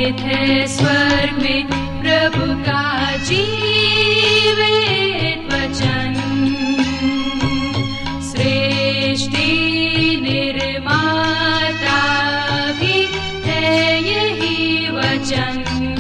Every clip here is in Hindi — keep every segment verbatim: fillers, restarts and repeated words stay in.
सुरक्षित है स्वर्ग में प्रभु का जीवित वचन। सृष्टि निर्माता भी है यही वचन।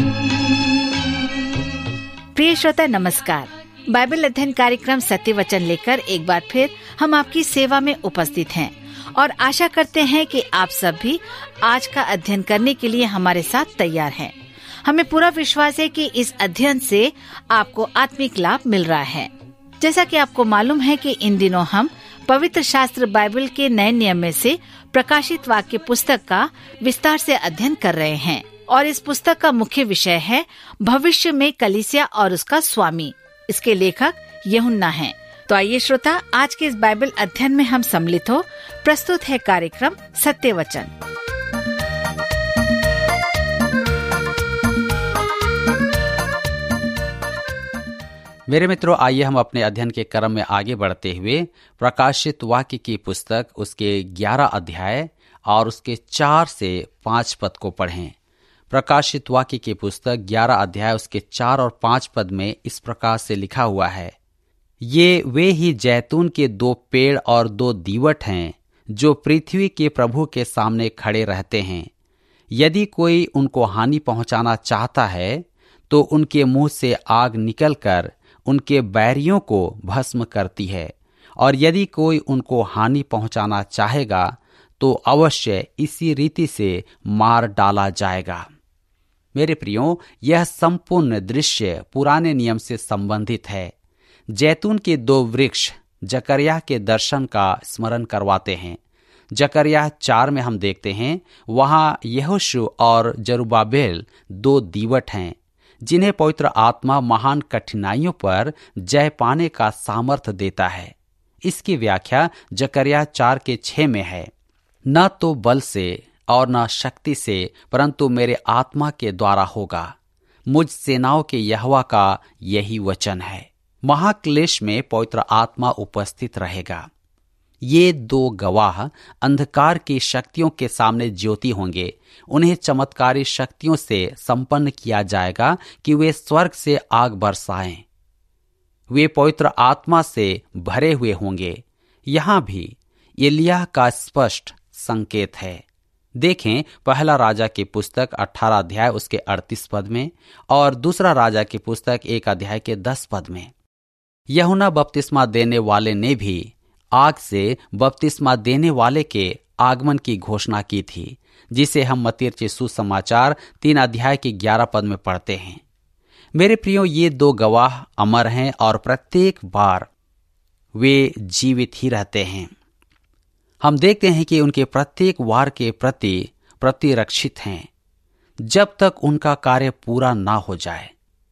प्रिय श्रोता नमस्कार। बाइबल अध्ययन कार्यक्रम सत्य वचन लेकर एक बार फिर हम आपकी सेवा में उपस्थित हैं और आशा करते हैं कि आप सब भी आज का अध्ययन करने के लिए हमारे साथ तैयार हैं। हमें पूरा विश्वास है कि इस अध्ययन से आपको आत्मिक लाभ मिल रहा है। जैसा कि आपको मालूम है कि इन दिनों हम पवित्र शास्त्र बाइबल के नए नियम में से प्रकाशित वाक्य पुस्तक का विस्तार से अध्ययन कर रहे हैं और इस पुस्तक का मुख्य विषय है भविष्य में कलीसिया और उसका स्वामी। इसके लेखक यूहन्ना हैं। तो आइए श्रोता, आज के इस बाइबल अध्ययन में हम सम्मिलित हो। प्रस्तुत है कार्यक्रम सत्य वचन। मेरे मित्रों, आइए हम अपने अध्ययन के क्रम में आगे बढ़ते हुए प्रकाशित वाक्य की पुस्तक उसके ग्यारह अध्याय और उसके चार से पांच पद को पढ़ें। प्रकाशित वाक्य की पुस्तक ग्यारह अध्याय उसके चार और पांच पद में इस प्रकार से लिखा हुआ है, ये वे ही जैतून के दो पेड़ और दो दीवट हैं जो पृथ्वी के प्रभु के सामने खड़े रहते हैं। यदि कोई उनको हानि पहुंचाना चाहता है तो उनके मुंह से आग निकलकर उनके बैरियों को भस्म करती है, और यदि कोई उनको हानि पहुंचाना चाहेगा तो अवश्य इसी रीति से मार डाला जाएगा। मेरे प्रियो, यह संपूर्ण दृश्य पुराने नियम से संबंधित है। जैतून के दो वृक्ष जकरिया के दर्शन का स्मरण करवाते हैं। जकरिया चार में हम देखते हैं, वहां यहोशू और जरुब्बाबेल दो दीवट हैं जिन्हें पवित्र आत्मा महान कठिनाइयों पर जय पाने का सामर्थ्य देता है। इसकी व्याख्या जकरिया चार के छह में है, न तो बल से और न शक्ति से परंतु मेरे आत्मा के द्वारा होगा। मुझ सेनाओं के यहोवा का यही वचन है। महाक्लेश में पवित्र आत्मा उपस्थित रहेगा। ये दो गवाह अंधकार की शक्तियों के सामने ज्योति होंगे। उन्हें चमत्कारी शक्तियों से संपन्न किया जाएगा कि वे स्वर्ग से आग बरसाएं। वे पवित्र आत्मा से भरे हुए होंगे। यहां भी एलिय्याह का स्पष्ट संकेत है। देखें, पहला राजा की पुस्तक अठारह अध्याय उसके अड़तीस पद में और दूसरा राजा की पुस्तक एक अध्याय के दस पद में। यूहन्ना बपतिस्मा देने वाले ने भी आग से बपतिस्मा देने वाले के आगमन की घोषणा की थी, जिसे हम मत्ती रचित सुसमाचार तीन अध्याय के ग्यारह पद में पढ़ते हैं। मेरे प्रियो, ये दो गवाह अमर हैं और प्रत्येक बार वे जीवित ही रहते हैं। हम देखते हैं कि उनके प्रत्येक वार के प्रति प्रतिरक्षित हैं जब तक उनका कार्य पूरा ना हो जाए।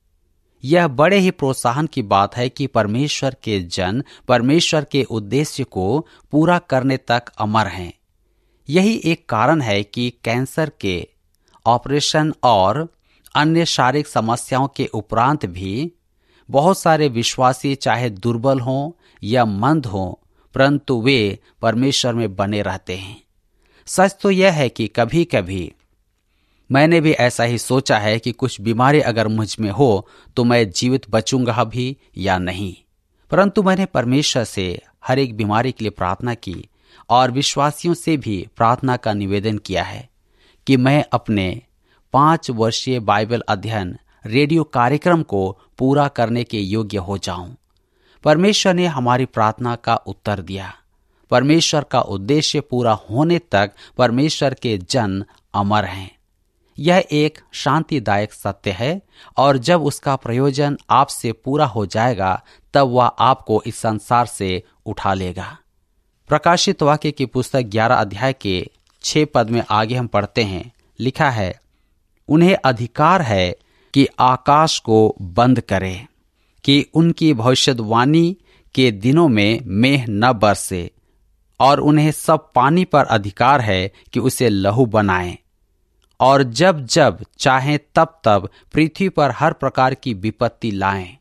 यह बड़े ही प्रोत्साहन की बात है कि परमेश्वर के जन परमेश्वर के उद्देश्य को पूरा करने तक अमर हैं। यही एक कारण है कि कैंसर के ऑपरेशन और अन्य शारीरिक समस्याओं के उपरांत भी बहुत सारे विश्वासी चाहे दुर्बल हों या मंद हों, परंतु वे परमेश्वर में बने रहते हैं। सच तो यह है कि कभी कभी मैंने भी ऐसा ही सोचा है कि कुछ बीमारी अगर मुझ में हो तो मैं जीवित बचूंगा भी या नहीं, परंतु मैंने परमेश्वर से हर एक बीमारी के लिए प्रार्थना की और विश्वासियों से भी प्रार्थना का निवेदन किया है कि मैं अपने पांच वर्षीय बाइबल अध्ययन रेडियो कार्यक्रम को पूरा करने के योग्य हो जाऊं। परमेश्वर ने हमारी प्रार्थना का उत्तर दिया। परमेश्वर का उद्देश्य पूरा होने तक परमेश्वर के जन अमर हैं। यह एक शांतिदायक सत्य है और जब उसका प्रयोजन आपसे पूरा हो जाएगा तब वह आपको इस संसार से उठा लेगा। प्रकाशित वाक्य की पुस्तक ग्यारह अध्याय के छह पद में आगे हम पढ़ते हैं, लिखा है, उन्हें अधिकार है कि आकाश को बंद करे कि उनकी भविष्यवाणी के दिनों में मेघ न बरसे, और उन्हें सब पानी पर अधिकार है कि उसे लहू बनाएं, और जब जब चाहें तब तब पृथ्वी पर हर प्रकार की विपत्ति लाएं।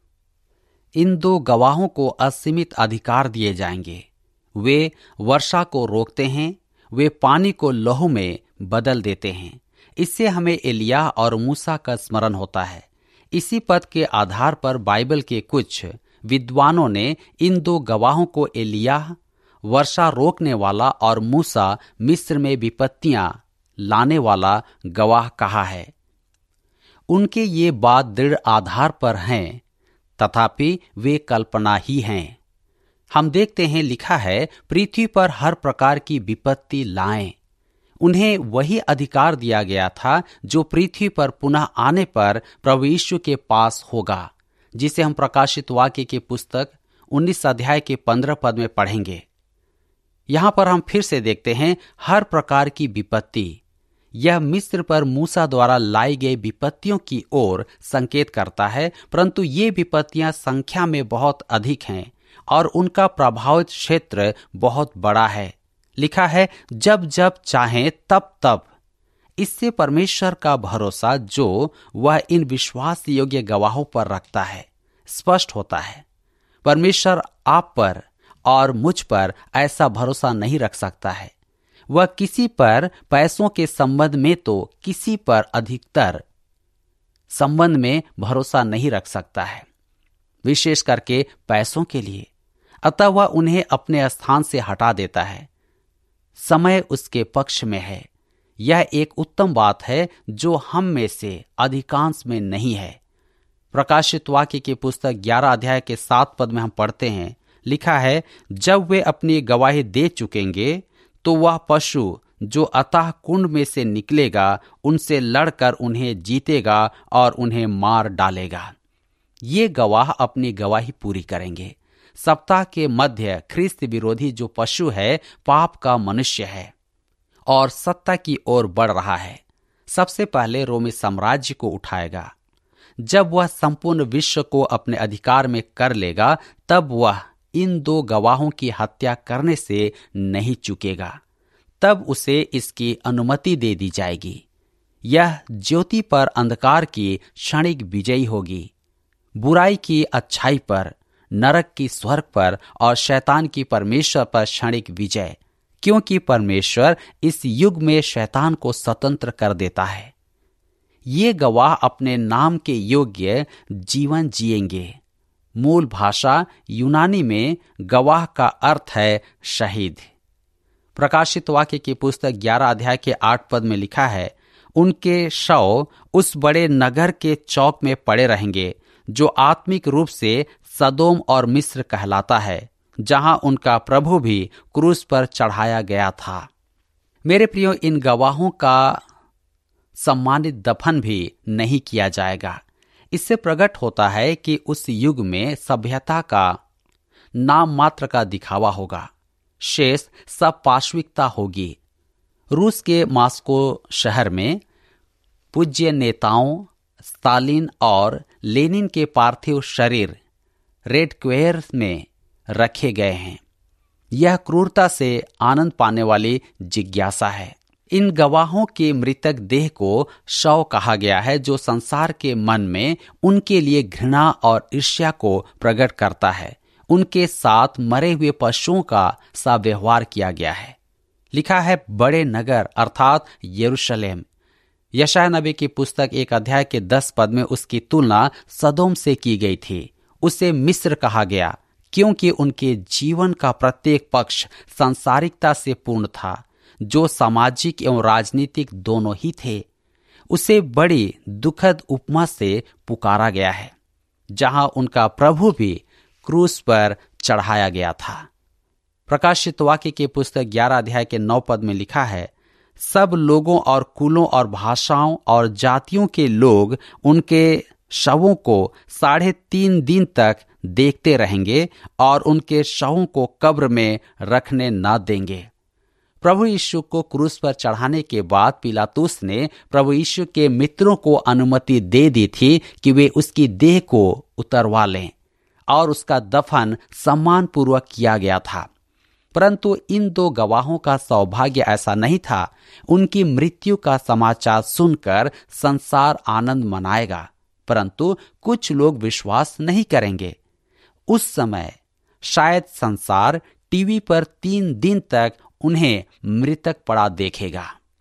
इन दो गवाहों को असीमित अधिकार दिए जाएंगे। वे वर्षा को रोकते हैं, वे पानी को लहू में बदल देते हैं। इससे हमें एलिय्याह और मूसा का स्मरण होता है। इसी पद के आधार पर बाइबल के कुछ विद्वानों ने इन दो गवाहों को एलिय्याह वर्षा रोकने वाला और मूसा मिस्र में विपत्तियां लाने वाला गवाह कहा है। उनके ये बात दृढ़ आधार पर हैं, तथापि वे कल्पना ही हैं। हम देखते हैं लिखा है, पृथ्वी पर हर प्रकार की विपत्ति लाएं। उन्हें वही अधिकार दिया गया था जो पृथ्वी पर पुनः आने पर प्रभु यीशु के पास होगा, जिसे हम प्रकाशित वाक्य की पुस्तक उन्नीस अध्याय के पंद्रह पद में पढ़ेंगे। यहां पर हम फिर से देखते हैं हर प्रकार की विपत्ति। यह मिस्र पर मूसा द्वारा लाई गई विपत्तियों की ओर संकेत करता है, परंतु ये विपत्तियां संख्या में बहुत अधिक हैं और उनका प्रभावित क्षेत्र बहुत बड़ा है। लिखा है, जब जब चाहें तब तब। इससे परमेश्वर का भरोसा जो वह इन विश्वास योग्य गवाहों पर रखता है स्पष्ट होता है। परमेश्वर आप पर और मुझ पर ऐसा भरोसा नहीं रख सकता है। वह किसी पर पैसों के संबंध में तो किसी पर अधिकतर संबंध में भरोसा नहीं रख सकता है, विशेष करके पैसों के लिए। अतः वह उन्हें अपने स्थान से हटा देता है। समय उसके पक्ष में है। यह एक उत्तम बात है जो हम में से अधिकांश में नहीं है। प्रकाशित वाक्य की पुस्तक ग्यारह अध्याय के सात पद में हम पढ़ते हैं, लिखा है, जब वे अपनी गवाही दे चुकेंगे तो वह पशु जो अतः कुंड में से निकलेगा उनसे लड़कर उन्हें जीतेगा और उन्हें मार डालेगा। ये गवाह अपनी गवाही पूरी करेंगे। सप्ताह के मध्य ख्रिस्त विरोधी जो पशु है पाप का मनुष्य है और सत्ता की ओर बढ़ रहा है। सबसे पहले रोमी साम्राज्य को उठाएगा। जब वह संपूर्ण विश्व को अपने अधिकार में कर लेगा तब वह इन दो गवाहों की हत्या करने से नहीं चूकेगा। तब उसे इसकी अनुमति दे दी जाएगी। यह ज्योति पर अंधकार की क्षणिक विजयी होगी, बुराई की अच्छाई पर, नरक की स्वर्ग पर और शैतान की परमेश्वर पर क्षणिक विजय, क्योंकि परमेश्वर इस युग में शैतान को स्वतंत्र कर देता है। ये गवाह अपने नाम के योग्य जीवन जिएंगे। मूल भाषा यूनानी में गवाह का अर्थ है शहीद। प्रकाशित वाक्य की पुस्तक ग्यारह अध्याय के आठ पद में लिखा है, उनके शव उस बड़े नगर के चौक में पड़े रहेंगे जो आत्मिक रूप से सदोम और मिस्र कहलाता है, जहां उनका प्रभु भी क्रूस पर चढ़ाया गया था। मेरे प्रियो, इन गवाहों का सम्मानित दफन भी नहीं किया जाएगा। इससे प्रकट होता है कि उस युग में सभ्यता का नाम मात्र का दिखावा होगा, शेष सब पाश्विकता होगी। रूस के मास्को शहर में पूज्य नेताओं स्टालिन और लेनिन के पार्थिव शरीर रेड स्क्वायर में रखे गए हैं। यह क्रूरता से आनंद पाने वाली जिज्ञासा है। इन गवाहों के मृतक देह को शव कहा गया है, जो संसार के मन में उनके लिए घृणा और ईर्ष्या को प्रकट करता है। उनके साथ मरे हुए पशुओं का सा व्यवहार किया गया है। लिखा है, बड़े नगर अर्थात यरूशलेम। यशायाह नबी की पुस्तक एक अध्याय के दस पद में उसकी तुलना सदोम से की गई थी। उसे मिस्र कहा गया क्योंकि उनके जीवन का प्रत्येक पक्ष सांसारिकता से पूर्ण था, जो सामाजिक एवं राजनीतिक दोनों ही थे। उसे बड़ी दुखद उपमा से पुकारा गया है, जहां उनका प्रभु भी क्रूस पर चढ़ाया गया था। प्रकाशित वाक्य की पुस्तक ग्यारह अध्याय के नौ पद में लिखा है, सब लोगों और कुलों और भाषाओं और जातियों के लोग उनके शवों को साढ़े तीन दिन तक देखते रहेंगे और उनके शवों को कब्र में रखने न देंगे। प्रभु यीशु को क्रूस पर चढ़ाने के बाद पिलातुस ने प्रभु यीशु के मित्रों को अनुमति दे दी थी कि वे उसकी देह को उतरवा लें और उसका दफन सम्मानपूर्वक किया गया था। परंतु इन दो गवाहों का सौभाग्य ऐसा नहीं था। उनकी मृत्यु का समाचार सुनकर संसार आनंद मनाएगा, परंतु कुछ लोग विश्वास नहीं करेंगे। उस समय शायद संसार टीवी पर तीन दिन तक उन्हें मृतक पड़ा देखेगा।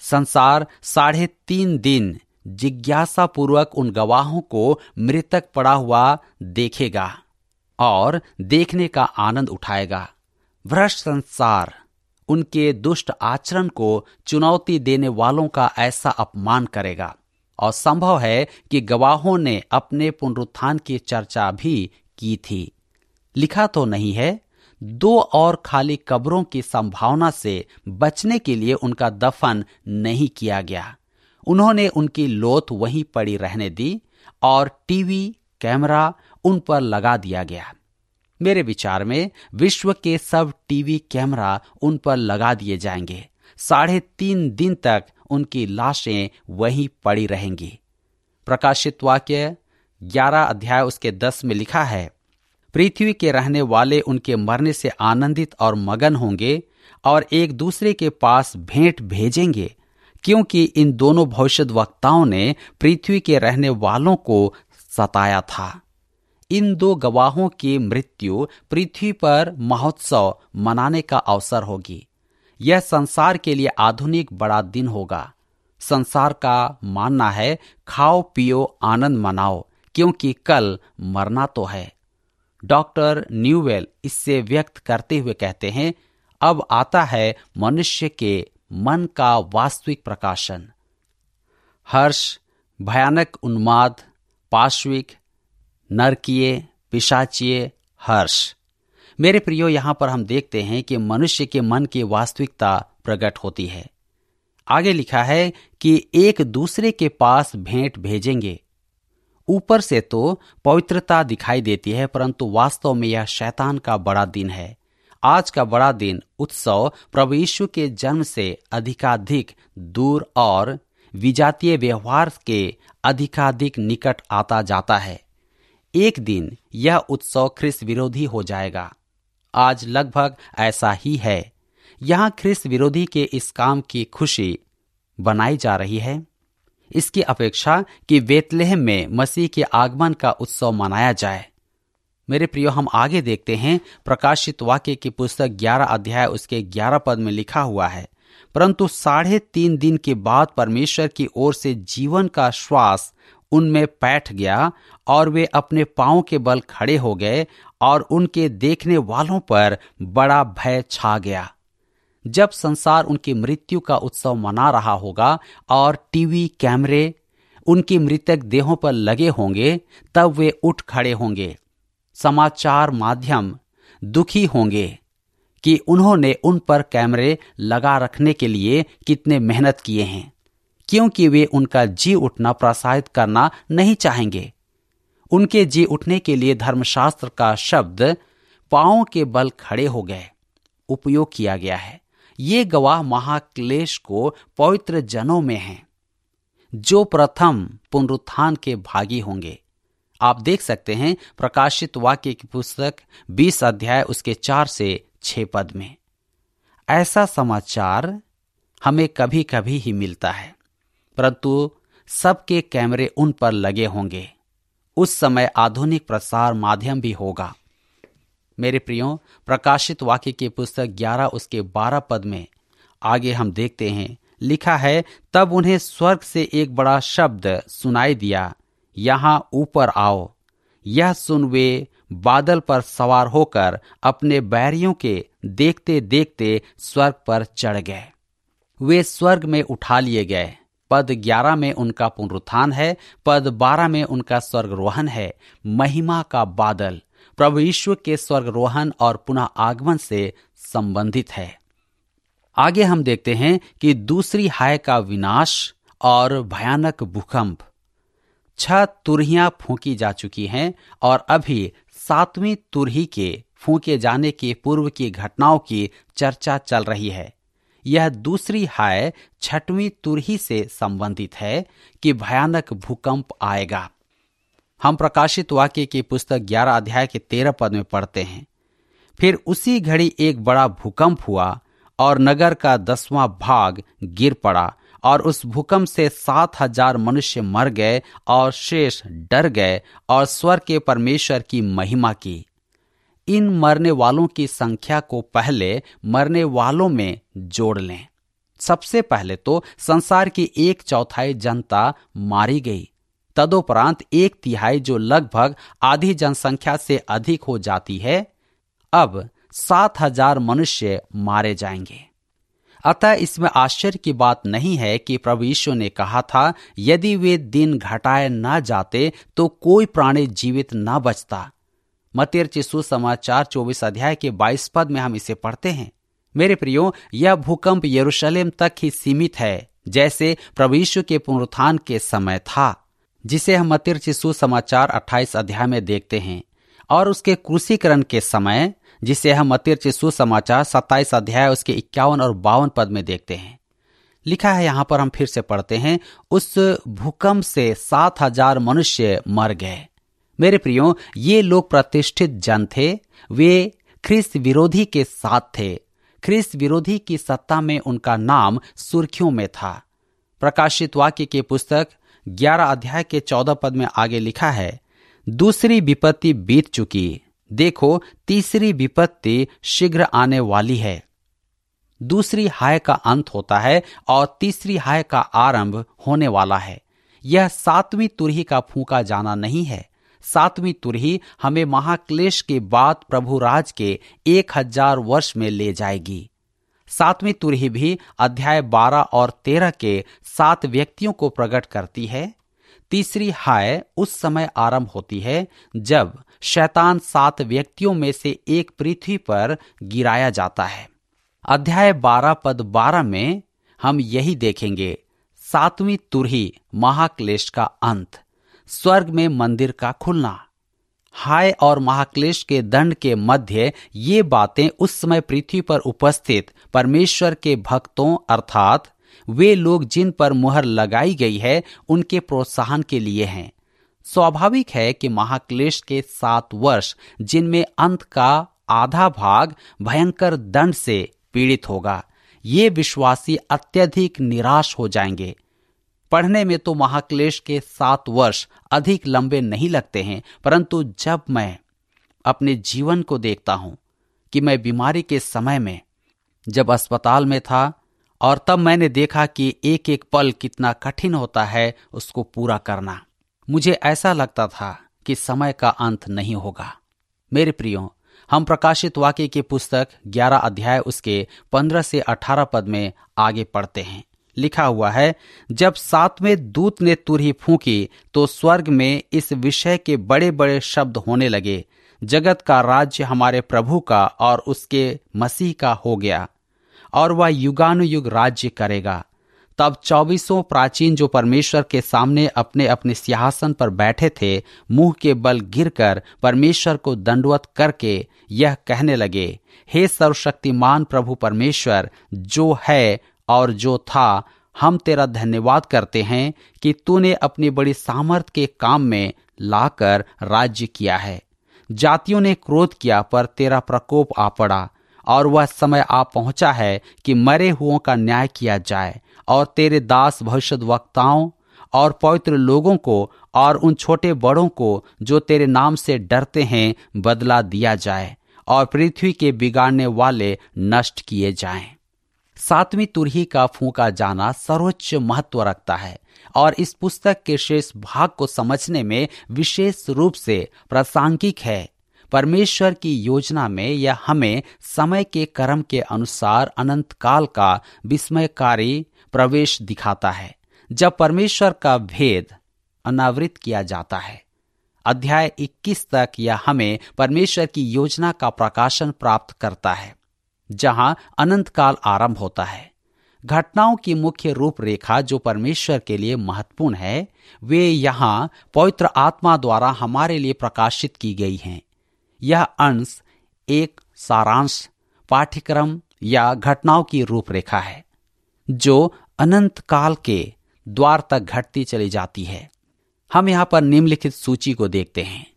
संसार साढ़े तीन दिन जिज्ञासा पूर्वक उन गवाहों को मृतक पड़ा हुआ देखेगा और देखने का आनंद उठाएगा। भ्रष्ट संसार उनके दुष्ट आचरण को चुनौती देने वालों का ऐसा अपमान करेगा, और संभव है कि गवाहों ने अपने पुनरुत्थान की चर्चा भी की थी। लिखा तो नहीं है, दो और खाली कब्रों की संभावना से बचने के लिए उनका दफन नहीं किया गया। उन्होंने उनकी लोथ वहीं पड़ी रहने दी और टीवी कैमरा उन पर लगा दिया गया। मेरे विचार में विश्व के सब टीवी कैमरा उन पर लगा दिए जाएंगे। साढ़े तीन दिन तक उनकी लाशें वहीं पड़ी रहेंगी। प्रकाशित वाक्य ग्यारह अध्याय उसके दस में लिखा है, पृथ्वी के रहने वाले उनके मरने से आनंदित और मगन होंगे और एक दूसरे के पास भेंट भेजेंगे, क्योंकि इन दोनों भविष्यद्वक्ताओं ने पृथ्वी के रहने वालों को सताया था। इन दो गवाहों की मृत्यु पृथ्वी पर महोत्सव मनाने का अवसर होगी। यह संसार के लिए आधुनिक बड़ा दिन होगा। संसार का मानना है, खाओ पियो आनंद मनाओ, क्योंकि कल मरना तो है। डॉक्टर न्यूवेल इससे व्यक्त करते हुए कहते हैं, अब आता है मनुष्य के मन का वास्तविक प्रकाशन। हर्ष, भयानक उन्माद, पाश्विक, नरकीय, पिशाचीय हर्ष। मेरे प्रियो, यहां पर हम देखते हैं कि मनुष्य के मन की वास्तविकता प्रकट होती है। आगे लिखा है कि एक दूसरे के पास भेंट भेजेंगे। ऊपर से तो पवित्रता दिखाई देती है, परंतु वास्तव में यह शैतान का बड़ा दिन है। आज का बड़ा दिन उत्सव प्रभु यीशु के जन्म से अधिकाधिक दूर और विजातीय व्यवहार के अधिकाधिक निकट आता जाता है। एक दिन यह उत्सव ख्रिस्त विरोधी हो जाएगा। आज लगभग ऐसा ही है। यहां ख्रिस्त विरोधी के इस काम की खुशी बनाई जा रही है, इसकी अपेक्षा कि बेतलेहम में मसीह के आगमन का उत्सव मनाया जाए। मेरे प्रियो, हम आगे देखते हैं। प्रकाशित वाक्य की पुस्तक ग्यारह अध्याय उसके ग्यारह पद में लिखा हुआ है, परंतु साढ़े तीन दिन के बाद परमेश्वर की ओर से जीवन का श्वास उनमें बैठ गया और वे अपने पांवों के बल खड़े हो गए और उनके देखने वालों पर बड़ा भय छा गया। जब संसार उनकी मृत्यु का उत्सव मना रहा होगा और टीवी कैमरे उनकी मृतक देहों पर लगे होंगे, तब वे उठ खड़े होंगे। समाचार माध्यम दुखी होंगे कि उन्होंने उन पर कैमरे लगा रखने के लिए कितने मेहनत किए हैं, क्योंकि वे उनका जी उठना प्रसारित करना नहीं चाहेंगे। उनके जी उठने के लिए धर्मशास्त्र का शब्द पांवों के बल खड़े हो गए उपयोग किया गया है। ये गवाह महाक्लेश को पवित्र जनों में हैं, जो प्रथम पुनरुत्थान के भागी होंगे। आप देख सकते हैं प्रकाशित वाक्य की पुस्तक बीस अध्याय उसके चार से छह पद में। ऐसा समाचार हमें कभी कभी ही मिलता है, परंतु सबके कैमरे उन पर लगे होंगे। उस समय आधुनिक प्रसार माध्यम भी होगा। मेरे प्रियो, प्रकाशित वाक्य की पुस्तक ग्यारह उसके बारह पद में आगे हम देखते हैं, लिखा है, तब उन्हें स्वर्ग से एक बड़ा शब्द सुनाई दिया, यहां ऊपर आओ। यह सुन वे बादल पर सवार होकर अपने बैरियों के देखते देखते स्वर्ग पर चढ़ गए। वे स्वर्ग में उठा लिए गए। पद ग्यारह में उनका पुनरुत्थान है, पद बारह में उनका स्वर्गरोहण है। महिमा का बादल प्रभु यीशु के स्वर्गरोहण और पुनः आगमन से संबंधित है। आगे हम देखते हैं कि दूसरी हाय का विनाश और भयानक भूकंप। छह तुरहियां फूंकी जा चुकी हैं और अभी सातवीं तुरही के फूंके जाने के पूर्व की घटनाओं की चर्चा चल रही है। यह दूसरी हाय छठवीं तुरही से संबंधित है कि भयानक भूकंप आएगा। हम प्रकाशित वाक्य की पुस्तक ग्यारह अध्याय के तेरह पद में पढ़ते हैं, फिर उसी घड़ी एक बड़ा भूकंप हुआ और नगर का दसवां भाग गिर पड़ा और उस भूकंप से सात हजार मनुष्य मर गए और शेष डर गए और स्वर्ग के परमेश्वर की महिमा की। इन मरने वालों की संख्या को पहले मरने वालों में जोड़ लें। सबसे पहले तो संसार की एक चौथाई जनता मारी गई। तदोपरांत एक तिहाई, जो लगभग आधी जनसंख्या से अधिक हो जाती है, अब सात हजार मनुष्य मारे जाएंगे। अतः इसमें आश्चर्य की बात नहीं है कि प्रभु यीशु ने कहा था, यदि वे दिन घटाए न जाते तो कोई प्राणी जीवित न बचता। मत्ती रचित सुसमाचार चौबीस अध्याय के बाईस पद में हम इसे पढ़ते हैं। मेरे प्रियो, यह भूकंप यरूशलेम तक ही सीमित है, जैसे प्रभु यीशु के पुनरुत्थान के समय था, जिसे हम मत्ती रचित सुसमाचार अट्ठाईस अध्याय में देखते हैं, और उसके क्रूसीकरण के समय, जिसे हम मत्ती रचित सुसमाचार सत्ताईस अध्याय उसके इक्यावन और बावन पद में देखते हैं। लिखा है यहाँ पर, हम फिर से पढ़ते हैं, उस भूकंप से सात हजार मनुष्य मर गए। मेरे प्रियो, ये लोग प्रतिष्ठित जन थे। वे ख्रिस्त विरोधी के साथ थे। ख्रिस्त विरोधी की सत्ता में उनका नाम सुर्खियों में था। प्रकाशित वाक्य की पुस्तक ग्यारह अध्याय के चौदह पद में आगे लिखा है, दूसरी विपत्ति बीत चुकी, देखो तीसरी विपत्ति शीघ्र आने वाली है। दूसरी हाय का अंत होता है और तीसरी हाय का आरंभ होने वाला है। यह सातवीं तुरही का फूंका जाना नहीं है। सातवीं तुरही हमें महाक्लेश के बाद प्रभु राज के एक हजार वर्ष में ले जाएगी। सातवीं तुरही भी अध्याय बारह और तेरह के सात व्यक्तियों को प्रकट करती है। तीसरी हाय उस समय आरंभ होती है जब शैतान सात व्यक्तियों में से एक पृथ्वी पर गिराया जाता है। अध्याय बारह पद बारह में हम यही देखेंगे, सातवीं तुरही महाक्लेश का अंत, स्वर्ग में मंदिर का खुलना। हाय और महाक्लेश के दंड के मध्य ये बातें उस समय पृथ्वी पर उपस्थित परमेश्वर के भक्तों अर्थात वे लोग जिन पर मुहर लगाई गई है उनके प्रोत्साहन के लिए हैं। स्वाभाविक है कि महाक्लेश के सात वर्ष, जिनमें अंत का आधा भाग भयंकर दंड से पीड़ित होगा, ये विश्वासी अत्यधिक निराश हो जाएंगे। पढ़ने में तो महाक्लेश के सात वर्ष अधिक लंबे नहीं लगते हैं, परंतु जब मैं अपने जीवन को देखता हूं कि मैं बीमारी के समय में जब अस्पताल में था और तब मैंने देखा कि एक एक पल कितना कठिन होता है उसको पूरा करना, मुझे ऐसा लगता था कि समय का अंत नहीं होगा। मेरे प्रियो, हम प्रकाशित वाक्य की पुस्तक ग्यारह अध्याय उसके पंद्रह से अठारह पद में आगे पढ़ते हैं। लिखा हुआ है, जब सातवें दूत ने तुरही फूंकी तो स्वर्ग में इस विषय के बड़े बड़े शब्द होने लगे, जगत का राज्य हमारे प्रभु का और उसके मसीह का हो गया, और वह युगानुयुग राज्य करेगा। तब चौबीसों प्राचीन जो परमेश्वर के सामने अपने अपने सिंहासन पर बैठे थे, मुंह के बल गिरकर परमेश्वर को दंडवत करके यह कहने लगे, हे सर्वशक्तिमान प्रभु परमेश्वर, जो है और जो था, हम तेरा धन्यवाद करते हैं कि तूने अपनी बड़ी सामर्थ के काम में लाकर राज्य किया है। जातियों ने क्रोध किया, पर तेरा प्रकोप आ पड़ा, और वह समय आ पहुंचा है कि मरे हुओं का न्याय किया जाए, और तेरे दास भविष्यद्वक्ताओं और पवित्र लोगों को और उन छोटे बड़ों को जो तेरे नाम से डरते हैं बदला दिया जाए, और पृथ्वी के बिगाड़ने वाले नष्ट किए जाएं। सातवीं तुरही का फूंका जाना सर्वोच्च महत्व रखता है और इस पुस्तक के शेष भाग को समझने में विशेष रूप से प्रासंगिक है। परमेश्वर की योजना में यह हमें समय के क्रम के अनुसार अनंत काल का विस्मयकारी प्रवेश दिखाता है, जब परमेश्वर का भेद अनावृत किया जाता है। अध्याय इक्कीस तक यह हमें परमेश्वर की योजना का प्रकाशन प्राप्त करता है, जहां अनंत काल आरंभ होता है। घटनाओं की मुख्य रूपरेखा जो परमेश्वर के लिए महत्वपूर्ण है, वे यहाँ पवित्र आत्मा द्वारा हमारे लिए प्रकाशित की गई हैं। यह अंश एक सारांश पाठ्यक्रम या घटनाओं की रूपरेखा है जो अनंत काल के द्वार तक घटती चली जाती है। हम यहाँ पर निम्नलिखित सूची को देखते हैं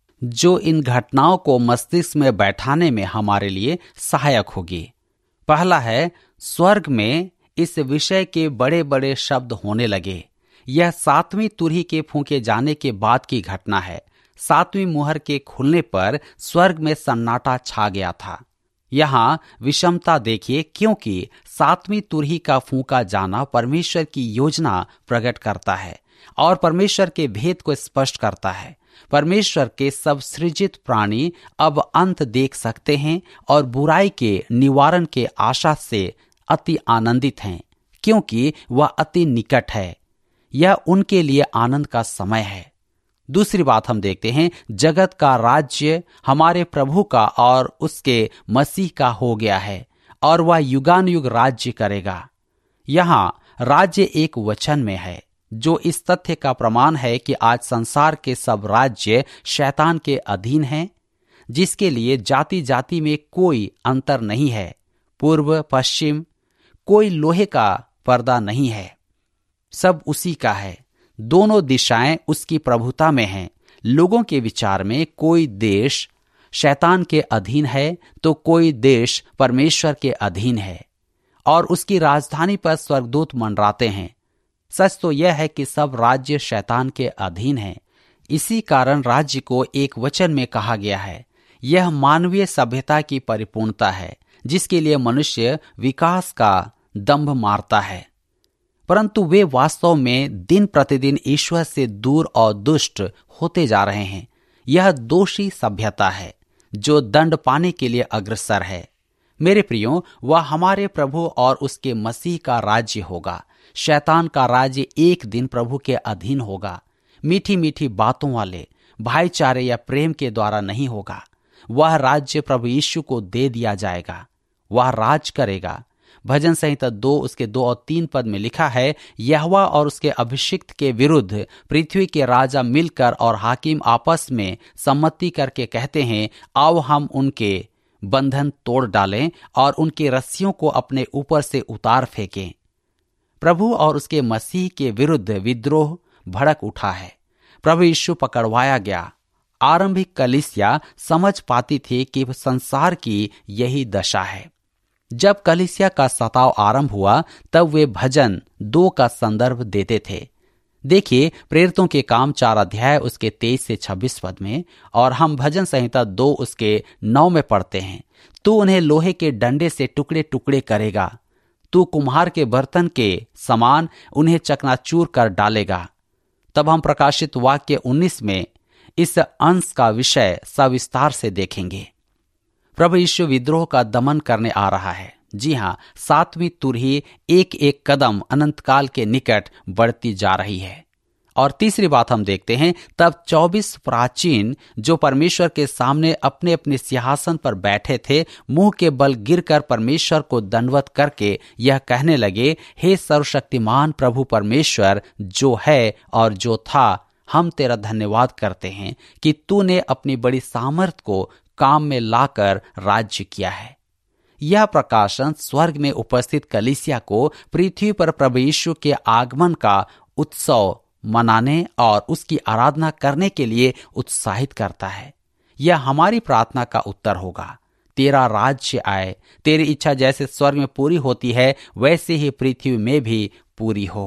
जो इन घटनाओं को मस्तिष्क में बैठाने में हमारे लिए सहायक होगी। पहला है, स्वर्ग में इस विषय के बड़े बड़े शब्द होने लगे। यह सातवीं तुरही के फूंके जाने के बाद की घटना है। सातवीं मुहर के खुलने पर स्वर्ग में सन्नाटा छा गया था। यहाँ विषमता देखिए, क्योंकि सातवीं तुरही का फूंका जाना परमेश्वर की योजना प्रकट करता है और परमेश्वर के भेद को स्पष्ट करता है। परमेश्वर के सब सृजित प्राणी अब अंत देख सकते हैं और बुराई के निवारण के आशा से अति आनंदित हैं, क्योंकि वह अति निकट है। यह उनके लिए आनंद का समय है। दूसरी बात हम देखते हैं, जगत का राज्य हमारे प्रभु का और उसके मसीह का हो गया है और वह युगानुयुग राज्य करेगा। यहाँ राज्य एक वचन में है, जो इस तथ्य का प्रमाण है कि आज संसार के सब राज्य शैतान के अधीन हैं, जिसके लिए जाति जाति में कोई अंतर नहीं है, पूर्व पश्चिम कोई लोहे का पर्दा नहीं है, सब उसी का है। दोनों दिशाएं उसकी प्रभुता में हैं। लोगों के विचार में कोई देश शैतान के अधीन है तो कोई देश परमेश्वर के अधीन है और उसकी राजधानी पर स्वर्गदूत मंडराते हैं। सच तो यह है कि सब राज्य शैतान के अधीन हैं। इसी कारण राज्य को एक वचन में कहा गया है। यह मानवीय सभ्यता की परिपूर्णता है, जिसके लिए मनुष्य विकास का दंभ मारता है, परंतु वे वास्तव में दिन प्रतिदिन ईश्वर से दूर और दुष्ट होते जा रहे हैं। यह दोषी सभ्यता है जो दंड पाने के लिए अग्रसर है। मेरे प्रियो, वह हमारे प्रभु और उसके मसीह का राज्य होगा। शैतान का राज्य एक दिन प्रभु के अधीन होगा। मीठी मीठी बातों वाले भाईचारे या प्रेम के द्वारा नहीं होगा। वह राज्य प्रभु यीशु को दे दिया जाएगा। वह राज करेगा। भजन संहिता दो उसके दो और तीन पद में लिखा है, यहोवा और उसके अभिषिक्त के विरुद्ध पृथ्वी के राजा मिलकर और हाकिम आपस में सम्मति करके कहते हैं, आओ हम उनके बंधन तोड़ डालें और उनके रस्सियों को अपने ऊपर से उतार फेंकें। प्रभु और उसके मसीह के विरुद्ध विद्रोह भड़क उठा है। प्रभु यीशु पकड़वाया गया। आरंभिक कलीसिया समझ पाती थी कि संसार की यही दशा है। जब कलीसिया का सताव आरंभ हुआ तब वे भजन दो का संदर्भ देते थे। देखिए प्रेरितों के काम चार अध्याय उसके तेईस से छब्बीस पद में, और हम भजन संहिता दो उसके नौ में पढ़ते हैं, तू उन्हें लोहे के डंडे से टुकड़े टुकड़े करेगा, तू कुम्हार के बर्तन के समान उन्हें चकनाचूर कर डालेगा। तब हम प्रकाशित वाक्य उन्नीस में इस अंश का विषय सविस्तार से देखेंगे। प्रभु यीशु विद्रोह का दमन करने आ रहा है। जी हाँ, सातवीं तुरही एक एक कदम अनंतकाल के निकट बढ़ती जा रही है। और तीसरी बात हम देखते हैं, तब चौबीस प्राचीन जो परमेश्वर के सामने अपने अपने सिंहासन पर बैठे थे, मुंह के बल गिरकर परमेश्वर को दंडवत करके यह कहने लगे, हे सर्वशक्तिमान प्रभु परमेश्वर जो है और जो था, हम तेरा धन्यवाद करते हैं कि तूने अपनी बड़ी सामर्थ को काम में लाकर राज्य किया है। यह प्रकाशन स्वर्ग में उपस्थित कलीसिया को पृथ्वी पर प्रभु यीशु के आगमन का उत्सव मनाने और उसकी आराधना करने के लिए उत्साहित करता है। यह हमारी प्रार्थना का उत्तर होगा, तेरा राज्य आए, तेरी इच्छा जैसे स्वर्ग में पूरी होती है वैसे ही पृथ्वी में भी पूरी हो।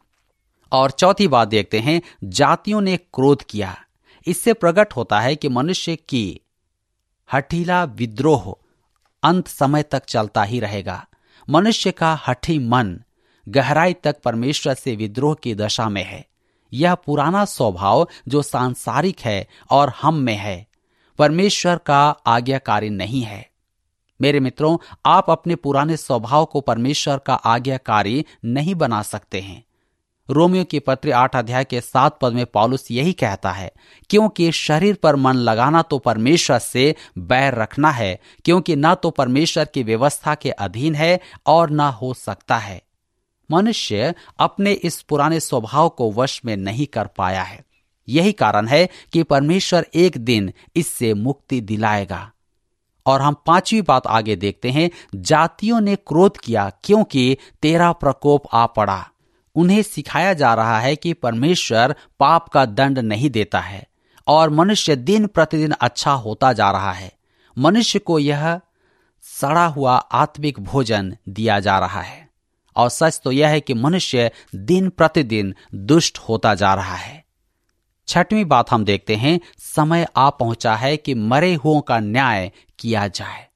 और चौथी बात देखते हैं, जातियों ने क्रोध किया। इससे प्रकट होता है कि मनुष्य की हठीला विद्रोह अंत समय तक चलता ही रहेगा। मनुष्य का हठी मन गहराई तक परमेश्वर से विद्रोह की दशा में है। यह पुराना स्वभाव जो सांसारिक है और हम में है, परमेश्वर का आज्ञाकारी नहीं है। मेरे मित्रों, आप अपने पुराने स्वभाव को परमेश्वर का आज्ञाकारी नहीं बना सकते हैं। रोमियो की पत्री आठ अध्याय के सात पद में पौलुस यही कहता है, क्योंकि शरीर पर मन लगाना तो परमेश्वर से बैर रखना है, क्योंकि ना तो परमेश्वर की व्यवस्था के अधीन है और ना हो सकता है। मनुष्य अपने इस पुराने स्वभाव को वश में नहीं कर पाया है। यही कारण है कि परमेश्वर एक दिन इससे मुक्ति दिलाएगा। और हम पांचवी बात आगे देखते हैं, जातियों ने क्रोध किया क्योंकि तेरा प्रकोप आ पड़ा। उन्हें सिखाया जा रहा है कि परमेश्वर पाप का दंड नहीं देता है और मनुष्य दिन प्रतिदिन अच्छा होता जा रहा है। मनुष्य को यह सड़ा हुआ आत्मिक भोजन दिया जा रहा है और सच तो यह है कि मनुष्य दिन प्रतिदिन दुष्ट होता जा रहा है। छठवीं बात हम देखते हैं, समय आ पहुंचा है कि मरे हुओं का न्याय किया जाए।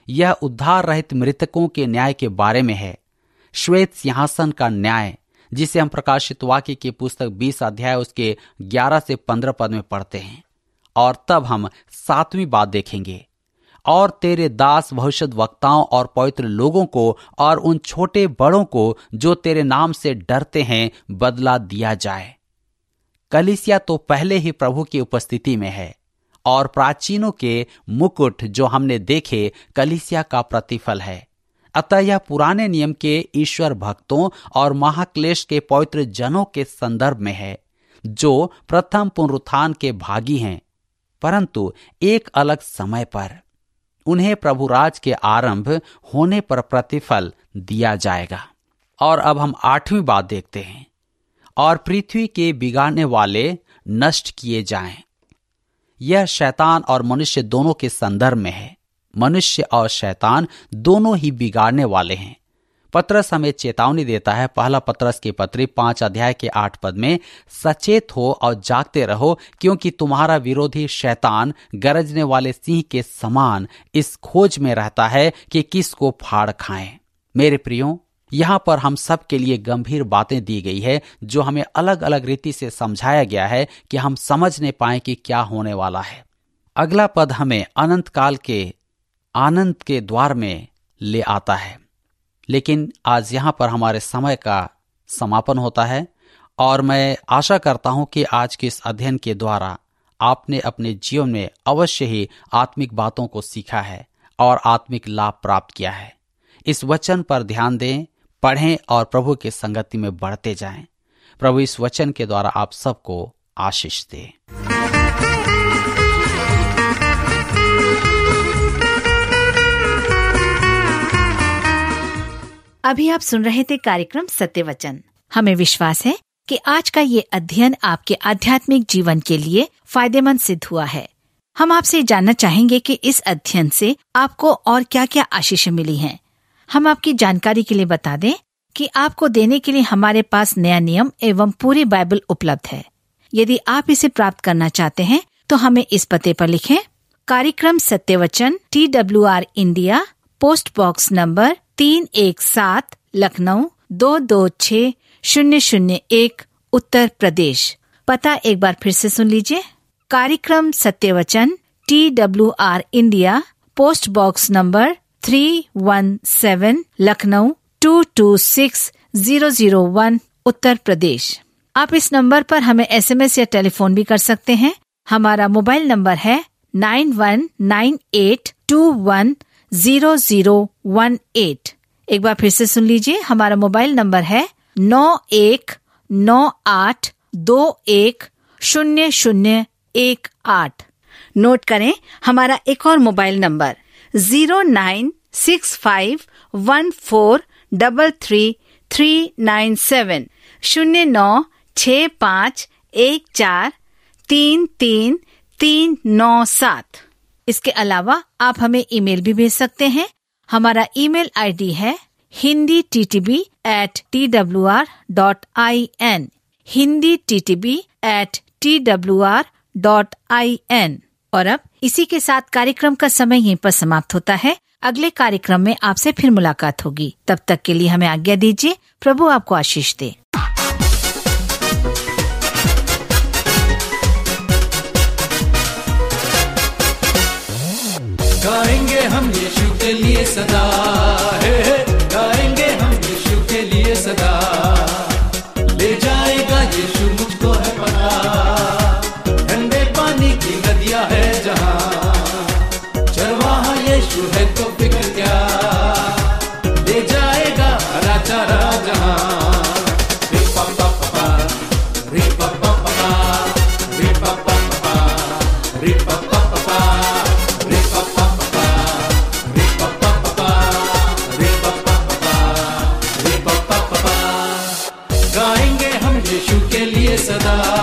यह उद्धार रहित मृतकों के न्याय के बारे में है। श्वेत सिंहासन का न्याय, जिसे हम प्रकाशित वाक्य की पुस्तक बीस अध्याय उसके ग्यारह से पंद्रह पद में पढ़ते हैं। और तब हम सातवीं बात देखेंगे, और तेरे दास भविष्यद् वक्ताओं और पवित्र लोगों को और उन छोटे बड़ों को जो तेरे नाम से डरते हैं बदला दिया जाए। कलीसिया तो पहले ही प्रभु की उपस्थिति में है, और प्राचीनों के मुकुट जो हमने देखे कलीसिया का प्रतिफल है। अतः यह पुराने नियम के ईश्वर भक्तों और महाक्लेश के पवित्र जनों के संदर्भ में है, जो प्रथम पुनरुत्थान के भागी हैं, परंतु एक अलग समय पर उन्हें प्रभु राज के आरंभ होने पर प्रतिफल दिया जाएगा। और अब हम आठवीं बात देखते हैं, और पृथ्वी के बिगाड़ने वाले नष्ट किए जाएं। यह शैतान और मनुष्य दोनों के संदर्भ में है। मनुष्य और शैतान दोनों ही बिगाड़ने वाले हैं। पतरस हमें चेतावनी देता है, पहला पतरस की पत्री पांच अध्याय के आठ पद में, सचेत हो और जागते रहो, क्योंकि तुम्हारा विरोधी शैतान गरजने वाले सिंह के समान इस खोज में रहता है कि किसको फाड़ खाएं। मेरे प्रियो, यहाँ पर हम सब के लिए गंभीर बातें दी गई है, जो हमें अलग अलग रीति से समझाया गया है कि हम समझ नहीं पाए कि क्या होने वाला है। अगला पद हमें अनंत काल के आनंद के द्वार में ले आता है। लेकिन आज यहाँ पर हमारे समय का समापन होता है, और मैं आशा करता हूँ कि आज के इस अध्ययन के द्वारा आपने अपने जीवन में अवश्य ही आत्मिक बातों को सीखा है और आत्मिक लाभ प्राप्त किया है। इस वचन पर ध्यान दें, पढ़ें और प्रभु की संगति में बढ़ते जाएं। प्रभु इस वचन के द्वारा आप सबको आशीष दे। अभी आप सुन रहे थे कार्यक्रम सत्य वचन। हमें विश्वास है कि आज का ये अध्ययन आपके आध्यात्मिक जीवन के लिए फायदेमंद सिद्ध हुआ है। हम आपसे जानना चाहेंगे कि इस अध्ययन से आपको और क्या क्या आशीष मिली हैं। हम आपकी जानकारी के लिए बता दें कि आपको देने के लिए हमारे पास नया नियम एवं पूरी बाइबल उपलब्ध है। यदि आप इसे प्राप्त करना चाहते हैं तो हमें इस पते पर लिखें, कार्यक्रम सत्य वचन, T W R India, post box number तीन एक सात, लखनऊ दो दो छः शून्य शून्य एक, उत्तर प्रदेश। पता एक बार फिर से सुन लीजिए, कार्यक्रम सत्य वचन, T W R India, post box number three one seven, Lucknow two two six zero zero one, Uttar Pradesh. आप इस नंबर पर हमें एस एम एस या टेलीफोन भी कर सकते हैं। हमारा मोबाइल नंबर है nine one nine eight two one zero zero one eight. एक बार फिर से सुन लीजिए, हमारा मोबाइल नंबर है नौ एक नौ आठ दो एक शून्य शून्य एक आठ। नोट करें हमारा एक और mobile number zero nine six five one four double three three nine seven, शून्य नौ छ पाँच एक चार तीन तीन तीन नौ सात। इसके अलावा आप हमें ईमेल भी भेज सकते हैं। हमारा ईमेल आईडी है Hindi T T B at T W R dot I N, Hindi T T B at T W R dot I N. और अब इसी के साथ कार्यक्रम का समय यहीं पर समाप्त होता है। अगले कार्यक्रम में आपसे फिर मुलाकात होगी। तब तक के लिए हमें आज्ञा दीजिए। प्रभु आपको आशीष दे। गाएंगे हम यीशु के लिए सदा, हे हे गाएंगे हम यीशु के लिए सदा। ले जाएगा यीशु मुझको है पता, ठंडे पानी की नदियां है जहां, चरवाहा यीशु है तो फिक्र क्या, ले जाएगा हरा चारा जहां। रे पापा पापा, रे पापा पापा, रे पापा पापा, रे पापा पापा, रे पापा पापा, रे पापा पापा, रे पापा पापा, रे पापा पापा। गाएंगे हम यीशु के लिए सदा।